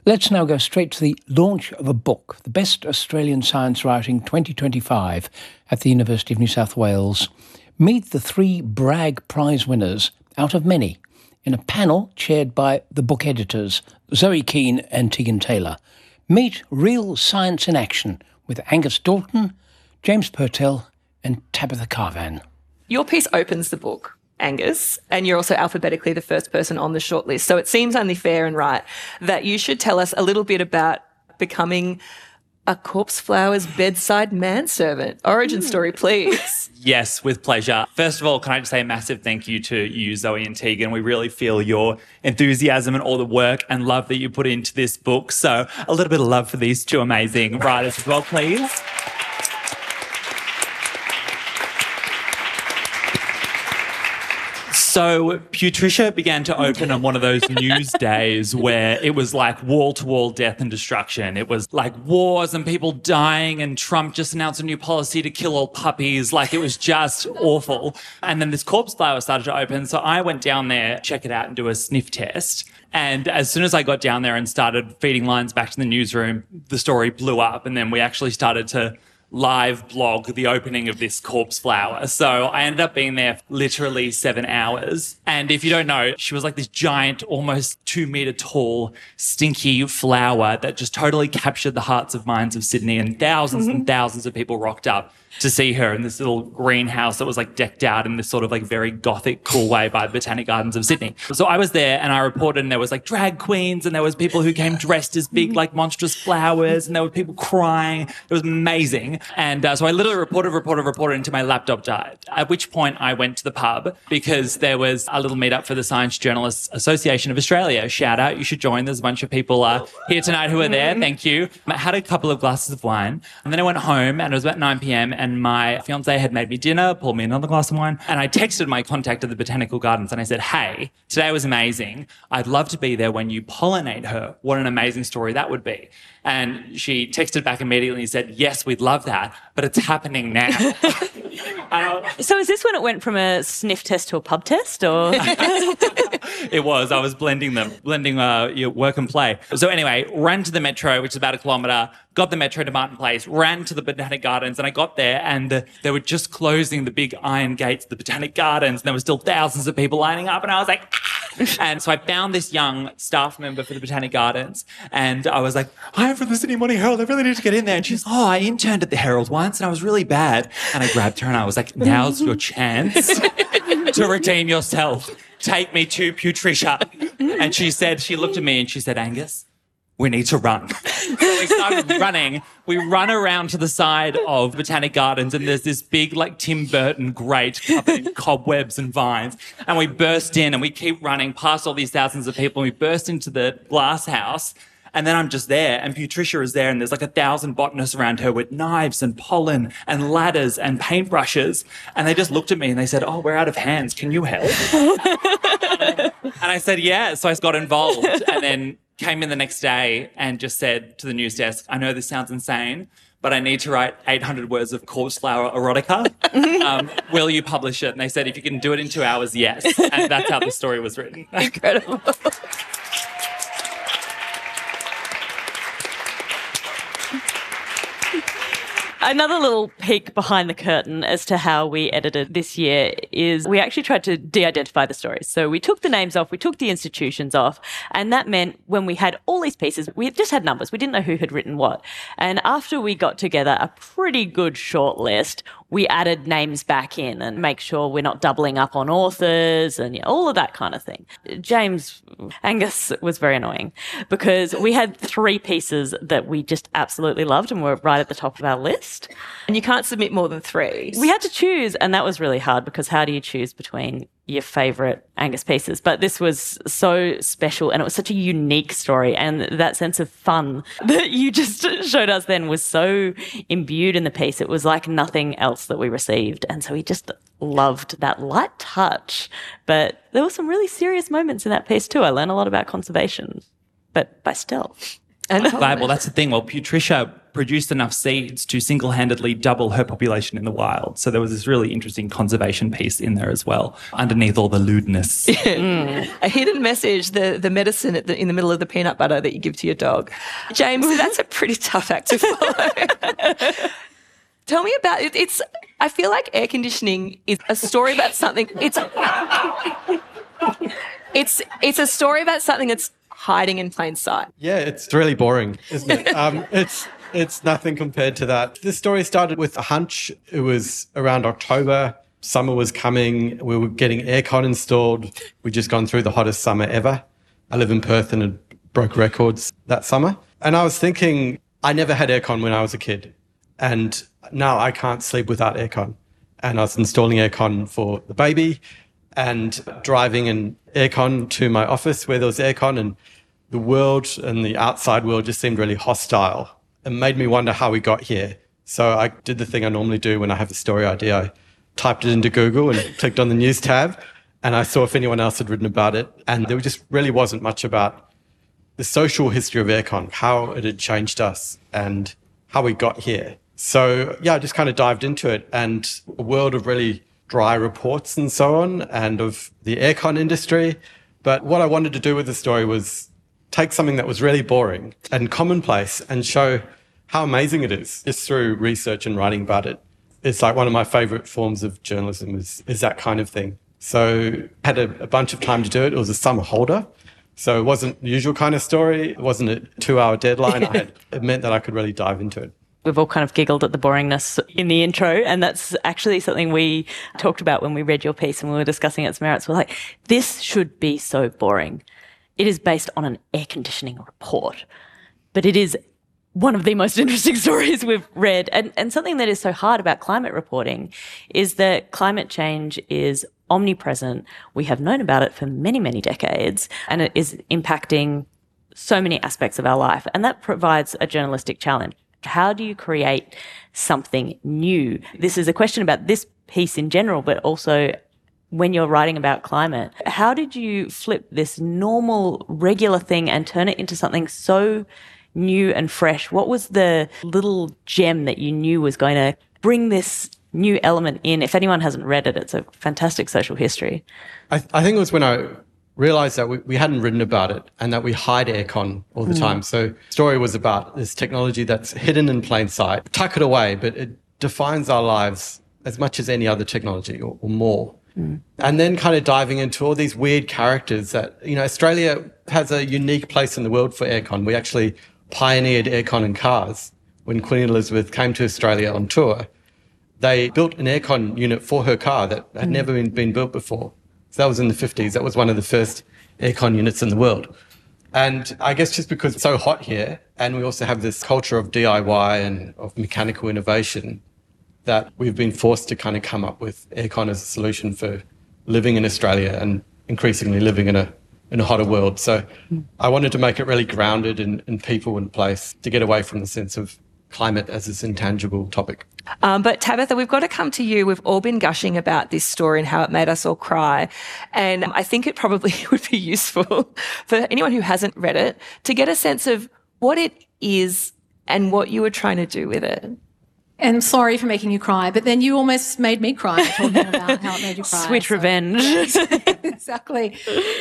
Let's now go straight to the launch of a book, The Best Australian Science Writing 2025 at the University of New South Wales. Meet the 3 Bragg Prize winners out of many in a panel chaired by the book editors, Zoe Keane and Tegan Taylor. Meet real science in action with Angus Dalton, James Purtell and Tabitha Carvan. Your piece opens the book, Angus, and you're also alphabetically the first person on the shortlist. So it seems only fair and right that you should tell us a little bit about becoming a Corpse Flower's bedside manservant. Origin story, please. Yes, with pleasure. First of all, can I just say a massive thank you to you, Zoe and Tegan. We really feel your enthusiasm and all the work and love that you put into this book. So a little bit of love for these 2 amazing writers as well, please. So Putricia began to open on one of those news days where it was like wall-to-wall death and destruction. It was like wars and people dying, and Trump just announced a new policy to kill all puppies. Like, it was just awful. And then this Corpse Flower started to open. So I went down there, check it out and do a sniff test. And as soon as I got down there and started feeding lines back to the newsroom, the story blew up. And then we actually started to live blog the opening of this Corpse Flower. So I ended up being there literally 7 hours. And if you don't know, she was like this giant, almost 2 metre tall, stinky flower that just totally captured the hearts and minds of Sydney, and thousands of people rocked up to see her in this little greenhouse that was like decked out in this sort of like very gothic, cool way by the Botanic Gardens of Sydney. So I was there and I reported, and there was like drag queens, and there was people who came dressed as big, like monstrous flowers, and there were people crying. It was amazing. And so I literally reported until my laptop died, at which point I went to the pub because there was a little meetup for the Science Journalists Association of Australia. Shout out, you should join. There's a bunch of people here tonight who are there. Thank you. I had a couple of glasses of wine, and then I went home, and it was about 9 p.m, and my fiancé had made me dinner, poured me another glass of wine, and I texted my contact at the Botanical Gardens and I said, hey, today was amazing. I'd love to be there when you pollinate her. What an amazing story that would be. And she texted back immediately and said, yes, we'd love that, but it's happening now. So is this when it went from a sniff test to a pub test, or? It was. I was blending your work and play. So anyway, ran to the metro, which is about 1 kilometre, got the metro to Martin Place, ran to the Botanic Gardens, and I got there and they were just closing the big iron gates of the Botanic Gardens, and there were still thousands of people lining up, and I was like, ah! And so I found this young staff member for the Botanic Gardens, and I was like, I'm from the Sydney Morning Herald, I really need to get in there. And she's, I interned at the Herald once and I was really bad. And I grabbed her and I was like, now's your chance to redeem yourself. Take me to Putricia. And she looked at me and she said, Angus, we need to run. So we started running. We run around to the side of Botanic Gardens, and there's this big, like, Tim Burton grate covered in cobwebs and vines. And we burst in, and we keep running past all these thousands of people, and we burst into the glass house. And then I'm just there, and Putricia is there, and there's like 1,000 botanists around her with knives and pollen and ladders and paintbrushes. And they just looked at me and they said, oh, we're out of hands. Can you help? And I said, yeah. So I got involved, and then came in the next day and just said to the news desk, I know this sounds insane, but I need to write 800 words of Corpse Flower erotica. Will you publish it? And they said, if you can do it in 2 hours, yes. And that's how the story was written. Incredible. Another little peek behind the curtain as to how we edited this year is we actually tried to de-identify the stories. So we took the names off, we took the institutions off, and that meant when we had all these pieces, we just had numbers. We didn't know who had written what. And after we got together a pretty good short list, we added names back in and make sure we're not doubling up on authors and all of that kind of thing. Angus was very annoying because we had 3 pieces that we just absolutely loved and were right at the top of our list. And you can't submit more than 3. We had to choose, and that was really hard because how do you choose between your favourite Angus pieces? But this was so special and it was such a unique story, and that sense of fun that you just showed us then was so imbued in the piece. It was like nothing else that we received, and so we just loved that light touch. But there were some really serious moments in that piece too. I learned a lot about conservation, but by stealth. And well, that's the thing. Well, Putricia produced enough seeds to single-handedly double her population in the wild. So there was this really interesting conservation piece in there as well, underneath all the lewdness. A hidden message, the medicine in the middle of the peanut butter that you give to your dog. James, that's a pretty tough act to follow. Tell me about it. I feel like air conditioning is a story about something. It's a story about something that's hiding in plain sight. Yeah, it's really boring, isn't it? It's nothing compared to that. This story started with a hunch. It was around October. Summer was coming. We were getting aircon installed. We'd just gone through the hottest summer ever. I live in Perth and it broke records that summer. And I was thinking, I never had aircon when I was a kid. And now I can't sleep without aircon. And I was installing aircon for the baby and driving an aircon to my office where there was aircon, and the world and the outside world just seemed really hostile. It made me wonder how we got here. So I did the thing I normally do when I have a story idea. I typed it into Google and clicked on the news tab, and I saw if anyone else had written about it. And there just really wasn't much about the social history of aircon, how it had changed us and how we got here. So yeah, I just kind of dived into it, and a world of really dry reports and so on, and of the aircon industry. But what I wanted to do with the story was take something that was really boring and commonplace and show how amazing it is just through research and writing about it. It's like one of my favorite forms of journalism is that kind of thing. So I had a bunch of time to do it. It was a summer holder. So it wasn't the usual kind of story. It wasn't a 2-hour deadline. It meant that I could really dive into it. We've all kind of giggled at the boringness in the intro, and that's actually something we talked about when we read your piece and we were discussing its merits. We're like, this should be so boring. It is based on an air conditioning report, but it is one of the most interesting stories we've read. And something that is so hard about climate reporting is that climate change is omnipresent. We have known about it for many, many decades, and it is impacting so many aspects of our life. And that provides a journalistic challenge. How do you create something new? This is a question about this piece in general, but also when you're writing about climate. How did you flip this normal, regular thing and turn it into something so new and fresh? What was the little gem that you knew was going to bring this new element in? If anyone hasn't read it, it's a fantastic social history. I think it was when I realised that we hadn't written about it and that we hide aircon all the time. So the story was about this technology that's hidden in plain sight. Tuck it away, but it defines our lives as much as any other technology or more. And then kind of diving into all these weird characters that, Australia has a unique place in the world for aircon. We actually pioneered aircon in cars. When Queen Elizabeth came to Australia on tour, they built an aircon unit for her car that had never been built before. So that was in the 50s. That was one of the first aircon units in the world. And I guess just because it's so hot here, and we also have this culture of DIY and of mechanical innovation, that we've been forced to kind of come up with aircon as a solution for living in Australia and increasingly living in a hotter world. So I wanted to make it really grounded in people and place to get away from the sense of climate as this intangible topic. But Tabitha, we've got to come to you. We've all been gushing about this story and how it made us all cry. And I think it probably would be useful for anyone who hasn't read it to get a sense of what it is and what you were trying to do with it. And sorry for making you cry, but then you almost made me cry talking about how it made you cry. Sweet revenge. Exactly.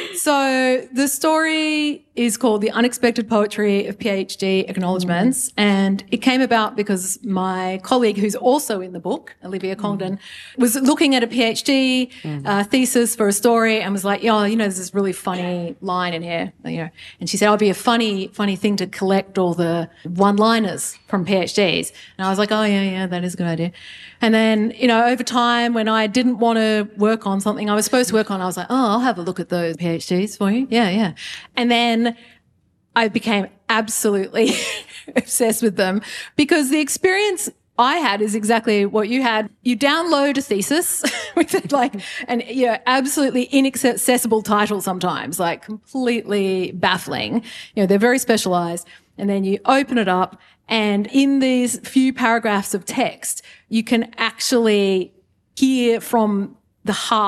So the story is called The Unexpected Poetry of PhD Acknowledgements, and it came about because my colleague, who's also in the book, Olivia Congdon, was looking at a PhD thesis for a story and was like, there's this really funny line in here, and she said, it'd be a funny thing to collect all the one-liners from PhDs. And I was like, oh, yeah, that is a good idea. And then, over time, when I didn't want to work on something I was supposed to work on, I was like, oh, I'll have a look at those PhDs for you. Yeah. And then I became absolutely obsessed with them because the experience I had is exactly what you had. You download a thesis with an absolutely inaccessible title sometimes, like completely baffling. They're very specialized. And then you open it up, and in these few paragraphs of text, you can actually hear from the heart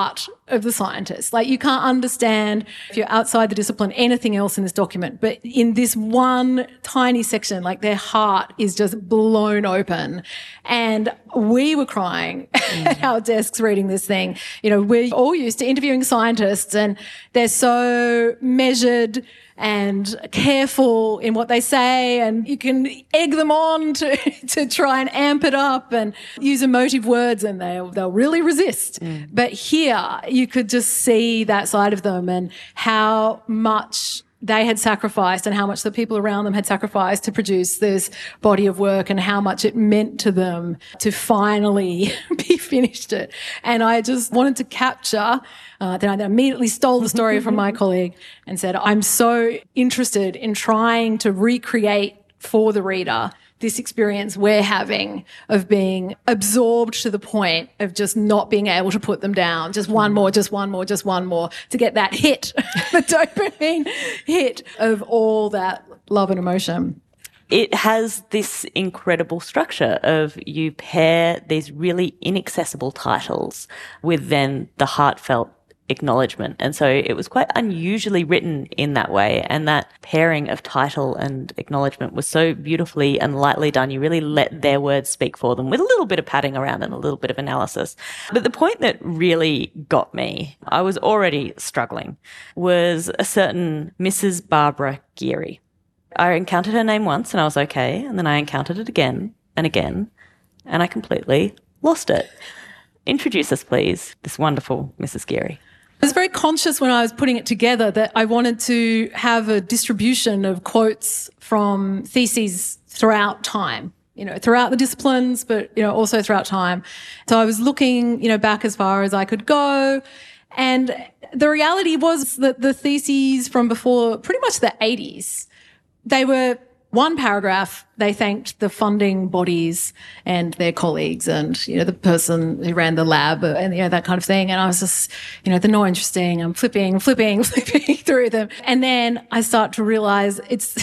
of the scientist. Like, you can't understand, if you're outside the discipline, anything else in this document. But in this one tiny section, like, their heart is just blown open. And we were crying at our desks reading this thing. You know, we're all used to interviewing scientists, and they're so measured and careful in what they say, and you can egg them on to try and amp it up and use emotive words, and they'll really resist. But here you could just see that side of them and how much they had sacrificed and how much the people around them had sacrificed to produce this body of work, and how much it meant to them to finally be finished it. And I just wanted to capture, then I immediately stole the story from my colleague and said, I'm so interested in trying to recreate for the reader this experience we're having of being absorbed to the point of just not being able to put them down. Just one more, just one more, just one more, to get that hit, the dopamine hit of all that love and emotion. It has this incredible structure of you pair these really inaccessible titles with then the heartfelt acknowledgement. And so it was quite unusually written in that way. And that pairing of title and acknowledgement was so beautifully and lightly done. You really let their words speak for them with a little bit of padding around and a little bit of analysis. But the point that really got me, I was already struggling, was a certain Mrs. Barbara Geary. I encountered her name once and I was okay. And then I encountered it again and again, and I completely lost it. Introduce us, please, this wonderful Mrs. Geary. I was very conscious when I was putting it together that I wanted to have a distribution of quotes from theses throughout time, you know, throughout the disciplines, but, you know, also throughout time. So I was looking, you know, back as far as I could go. And the reality was that the theses from before pretty much the 80s, they were one paragraph. They thanked the funding bodies and their colleagues and, you know, the person who ran the lab and, you know, that kind of thing. And I was just, you know, they're not interesting. I'm flipping through them. And then I start to realize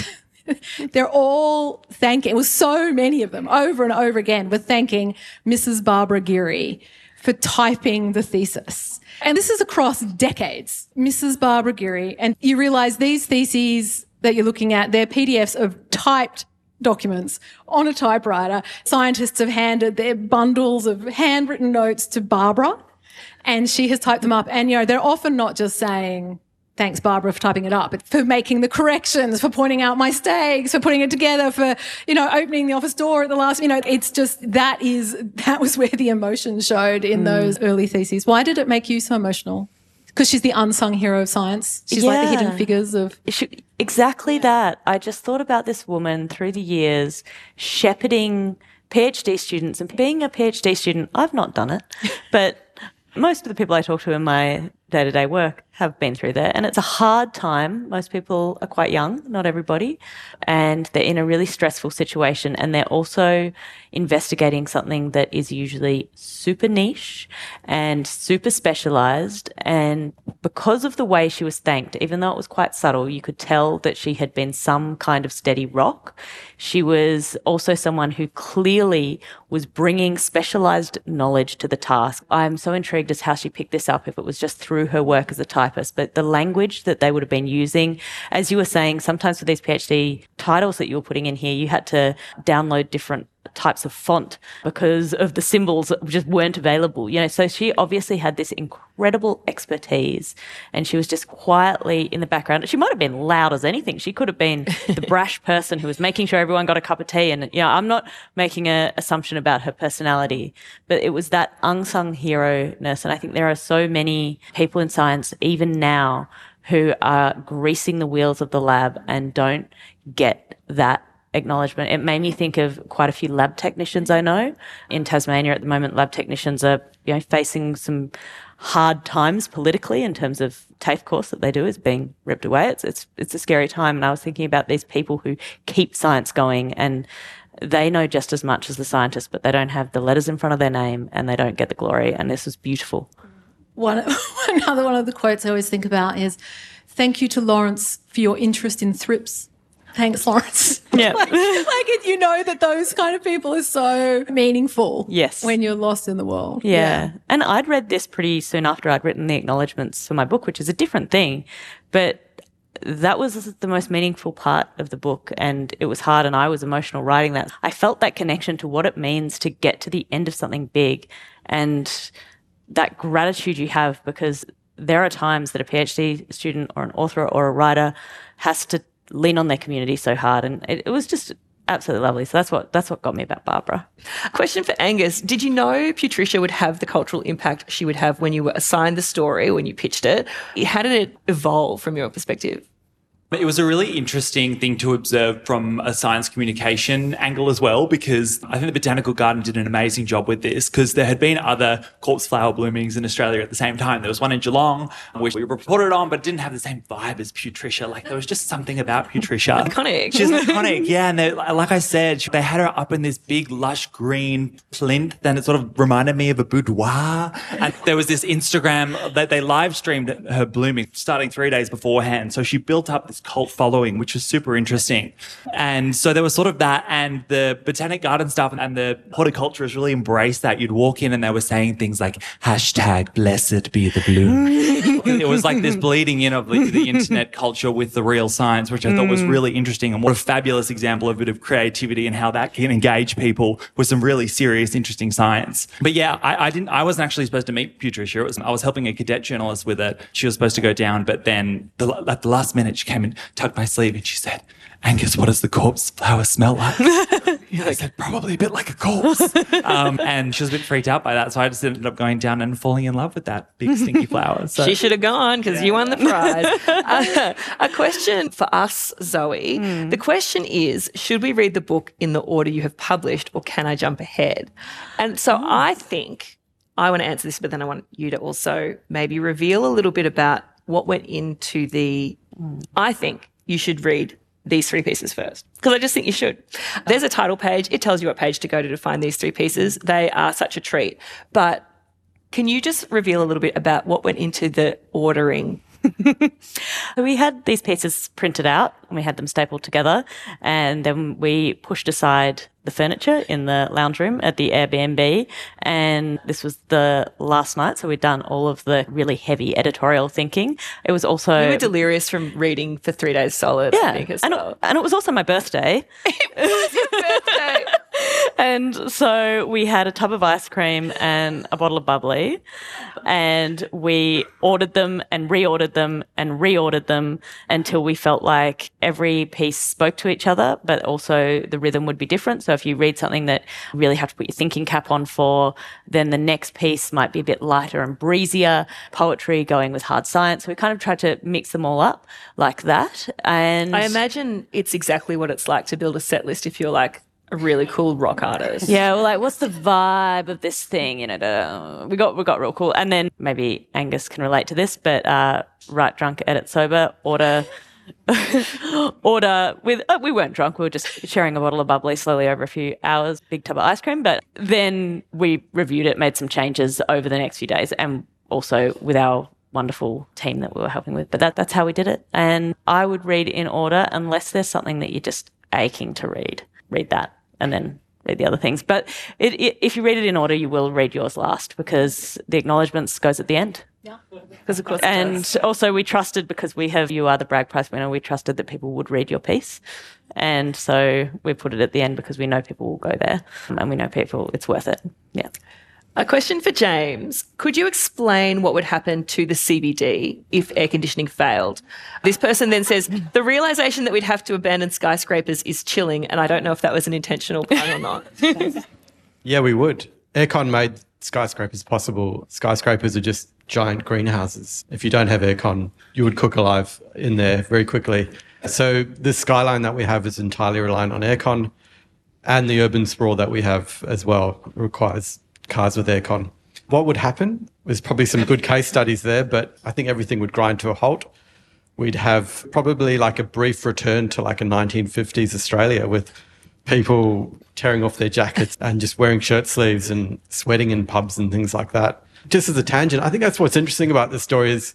they're all thanking, it was so many of them over and over again, were thanking Mrs. Barbara Geary for typing the thesis. And this is across decades, Mrs. Barbara Geary. And you realize these theses that you're looking at, they're PDFs of typed documents on a typewriter. Scientists have handed their bundles of handwritten notes to Barbara, and she has typed them up. And, you know, they're often not just saying, thanks, Barbara, for typing it up, but for making the corrections, for pointing out mistakes, for putting it together, for, you know, opening the office door at the last, you know, it's just, that was where the emotion showed in those early theses. Why did it make you so emotional? Because she's the unsung hero of science. She's like the hidden figures of... Exactly that. I just thought about this woman through the years shepherding PhD students. And being a PhD student, I've not done it, but most of the people I talk to in my day-to-day work have been through there. And it's a hard time. Most people are quite young, not everybody. And they're in a really stressful situation. And they're also investigating something that is usually super niche and super specialized. And because of the way she was thanked, even though it was quite subtle, you could tell that she had been some kind of steady rock. She was also someone who clearly was bringing specialized knowledge to the task. I'm so intrigued as how she picked this up, if it was just through her work as a typist, but the language that they would have been using, as you were saying, sometimes with these PhD titles that you were putting in here, you had to download different types of font because of the symbols that just weren't available, you know. So she obviously had this incredible expertise, and she was just quietly in the background. She might have been loud as anything. She could have been the brash person who was making sure everyone got a cup of tea. And, you know, I'm not making an assumption about her personality, but it was that unsung hero-ness. And I think there are so many people in science, even now, who are greasing the wheels of the lab and don't get that acknowledgement. It made me think of quite a few lab technicians I know. In Tasmania at the moment, lab technicians are, you know, facing some hard times politically in terms of TAFE course that they do is being ripped away. It's a scary time. And I was thinking about these people who keep science going, and they know just as much as the scientists, but they don't have the letters in front of their name and they don't get the glory. And this was beautiful. Another one of the quotes I always think about is, "Thank you to Lawrence for your interest in thrips." Thanks, Lawrence. Yeah. You know that those kind of people are so meaningful. Yes. When you're lost in the world. Yeah. And I'd read this pretty soon after I'd written the acknowledgements for my book, which is a different thing. But that was the most meaningful part of the book, and it was hard, and I was emotional writing that. I felt that connection to what it means to get to the end of something big, and that gratitude you have, because there are times that a PhD student or an author or a writer has to lean on their community so hard, and it was just absolutely lovely. So that's what got me about Barbara. Question for Angus. Did you know Patricia would have the cultural impact she would have when you were assigned the story, when you pitched it? How did it evolve from your perspective? It was a really interesting thing to observe from a science communication angle as well, because I think the Botanical Garden did an amazing job with this, because there had been other corpse flower bloomings in Australia at the same time. There was one in Geelong, which we reported on, but it didn't have the same vibe as Patricia. Like, there was just something about Patricia. Iconic. She's iconic, yeah. And like I said, they had her up in this big, lush green plinth, and it sort of reminded me of a boudoir. And there was this Instagram that they live streamed her blooming starting 3 days beforehand. So she built up this cult following, which was super interesting. And so there was sort of that, and the Botanic Garden staff and the horticulturists really embraced that. You'd walk in and they were saying things like hashtag blessed be the bloom. It was like this bleeding in of the internet culture with the real science, which I thought was really interesting, and what a fabulous example of a bit of creativity and how that can engage people with some really serious, interesting science. But yeah, I wasn't actually supposed to meet Patricia. I was helping a cadet journalist with it. She was supposed to go down, but then at the last minute she came and tugged my sleeve and she said, Angus, what does the corpse flower smell like? I said, probably a bit like a corpse. And she was a bit freaked out by that. So I just ended up going down and falling in love with that big stinky flower. So she should have gone, because you won the prize. A question for us, Zoe. The question is, should we read the book in the order you have published, or can I jump ahead? And so I think I want to answer this, but then I want you to also maybe reveal a little bit about what went into I think you should read these 3 pieces first, because I just think you should. There's a title page. It tells you what page to go to find these 3 pieces. They are such a treat. But can you just reveal a little bit about what went into the ordering? So we had these pieces printed out and we had them stapled together, and then we pushed aside the furniture in the lounge room at the Airbnb, and this was the last night, so we'd done all of the really heavy editorial thinking. It was also... You were delirious from reading for 3 days solid, yeah, I think, as well. And it was also my birthday. It was your birthday. And so we had a tub of ice cream and a bottle of bubbly, and we ordered them and reordered them and reordered them until we felt like every piece spoke to each other, but also the rhythm would be different. So if you read something that you really have to put your thinking cap on for, then the next piece might be a bit lighter and breezier, poetry going with hard science. So we kind of tried to mix them all up like that. And I imagine it's exactly what it's like to build a set list if you're like a really cool rock artist. yeah, well, like, what's the vibe of this thing? You know, we got real cool. And then maybe Angus can relate to this, but write drunk, edit sober, order with we weren't drunk, we were just sharing a bottle of bubbly slowly over a few hours, big tub of ice cream. But then we reviewed it, made some changes over the next few days, and also with our wonderful team that we were helping with. But that's how we did it. And I would read in order unless there's something that you're just aching to read that and then read the other things. But if you read it in order, you will read yours last, because the acknowledgements goes at the end. Yeah, because of course. And also we trusted, because you are the Bragg Prize winner, we trusted that people would read your piece. And so we put it at the end because we know people will go there, and we know it's worth it. Yeah. A question for James. Could you explain what would happen to the CBD if air conditioning failed? This person then says, the realisation that we'd have to abandon skyscrapers is chilling, and I don't know if that was an intentional pun or not. Yeah, we would. Aircon made skyscrapers possible. Skyscrapers are just giant greenhouses. If you don't have aircon, you would cook alive in there very quickly. So the skyline that we have is entirely reliant on aircon, and the urban sprawl that we have as well requires cars with aircon. What would happen? There's probably some good case studies there, but I think everything would grind to a halt. We'd have probably like a brief return to like a 1950s Australia with people tearing off their jackets and just wearing shirt sleeves and sweating in pubs and things like that. Just as a tangent, I think that's what's interesting about this story is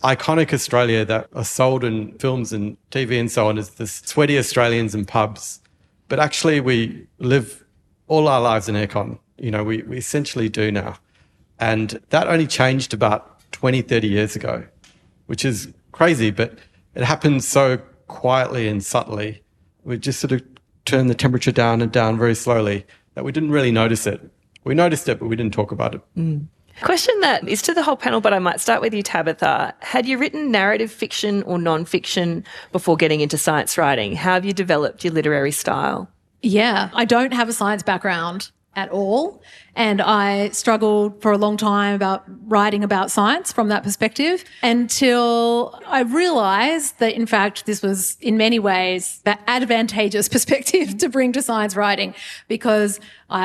iconic Australia that are sold in films and TV and so on as the sweaty Australians in pubs. But actually we live all our lives in aircon. We essentially do now. And that only changed about 20, 30 years ago, which is crazy, but it happened so quietly and subtly. We just sort of turned the temperature down and down very slowly that we didn't really notice it. We noticed it, but we didn't talk about it. Question that is to the whole panel, but I might start with you, Tabitha. Had you written narrative fiction or non-fiction before getting into science writing? How have you developed your literary style? Yeah, I don't have a science background at all. And I struggled for a long time about writing about science from that perspective until I realised that, in fact, this was in many ways the advantageous perspective to bring to science writing, because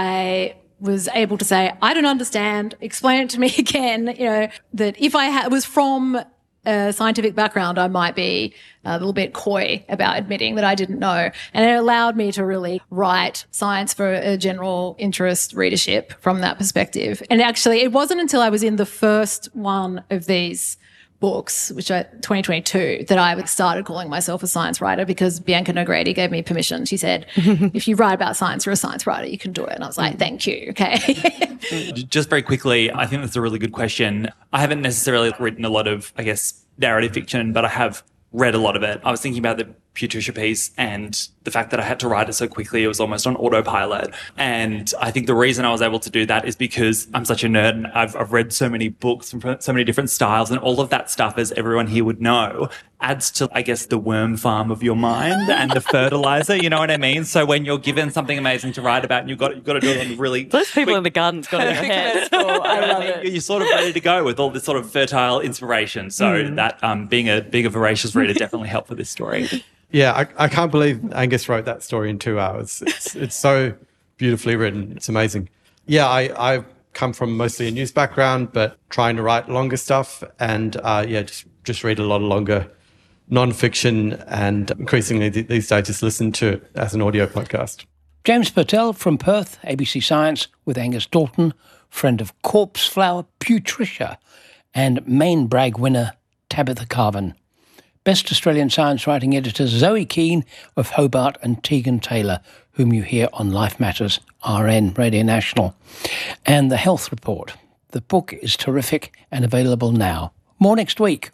I was able to say, I don't understand, explain it to me again, that if I was from a scientific background, I might be a little bit coy about admitting that I didn't know. And it allowed me to really write science for a general interest readership from that perspective. And actually, it wasn't until I was in the first one of these books, which are 2022, that I started calling myself a science writer, because Bianca Nogrady gave me permission. She said, if you write about science, you're a science writer, you can do it. And I was like, thank you, okay. Just very quickly, I think that's a really good question. I haven't necessarily written a lot of, narrative fiction, but I have read a lot of it. I was thinking about the Patricia piece and the fact that I had to write it so quickly, it was almost on autopilot. And I think the reason I was able to do that is because I'm such a nerd and I've read so many books from so many different styles, and all of that stuff, as everyone here would know, adds to, the worm farm of your mind and the fertilizer, you know what I mean? So when you're given something amazing to write about and you've got to do it on really... Those people in the garden's got in your head. I love it. You're sort of ready to go with all this sort of fertile inspiration. So that being a voracious reader definitely helped with this story. Yeah, I can't believe Angus wrote that story in 2 hours. It's so beautifully written. It's amazing. Yeah, I've come from mostly a news background, but trying to write longer stuff, and just read a lot of longer non-fiction, and increasingly these days just listen to it as an audio podcast. James Purtell from Perth, ABC Science, with Angus Dalton, friend of Corpse Flower Patricia, and main Bragg winner Tabitha Carvan. Best Australian Science Writing editors Zoe Keane of Hobart and Tegan Taylor, whom you hear on Life Matters RN Radio National. And The Health Report. The book is terrific and available now. More next week.